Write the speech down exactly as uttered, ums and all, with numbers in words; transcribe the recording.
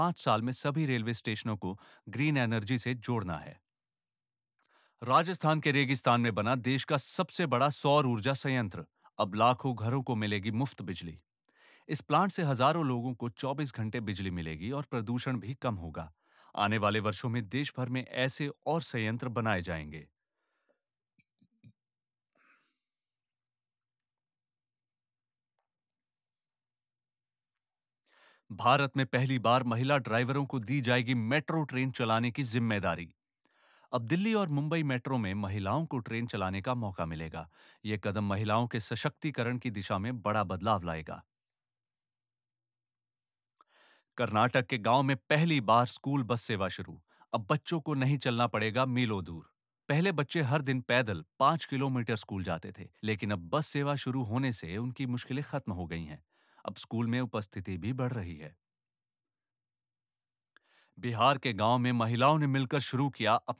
पाँच साल में सभी रेलवे स्टेशनों को ग्रीन एनर्जी से जोड़ना है। राजस्थान के रेगिस्तान में बना देश का सबसे बड़ा सौर ऊर्जा संयंत्र। अब लाखों घरों को मिलेगी मुफ्त बिजली। इस प्लांट से हजारों लोगों को चौबीस घंटे बिजली मिलेगी और प्रदूषण भी कम होगा। आने वाले वर्षों में देश भर में ऐसे और संयंत्र बनाए जाएंगे। भारत में पहली बार महिला ड्राइवरों को दी जाएगी मेट्रो ट्रेन चलाने की जिम्मेदारी। अब दिल्ली और मुंबई मेट्रो में महिलाओं को ट्रेन चलाने का मौका मिलेगा। यह कदम महिलाओं के सशक्तिकरण की दिशा में बड़ा बदलाव लाएगा। कर्नाटक के गांव में पहली बार स्कूल बस सेवा शुरू। अब बच्चों को नहीं चलना पड़ेगा मीलों दूर। पहले बच्चे हर दिन पैदल पाँच किलोमीटर स्कूल जाते थे, लेकिन अब बस सेवा शुरू होने से उनकी मुश्किलें खत्म हो गई हैं। अब स्कूल में उपस्थिति भी बढ़ रही है। बिहार के गांव में महिलाओं ने मिलकर शुरू किया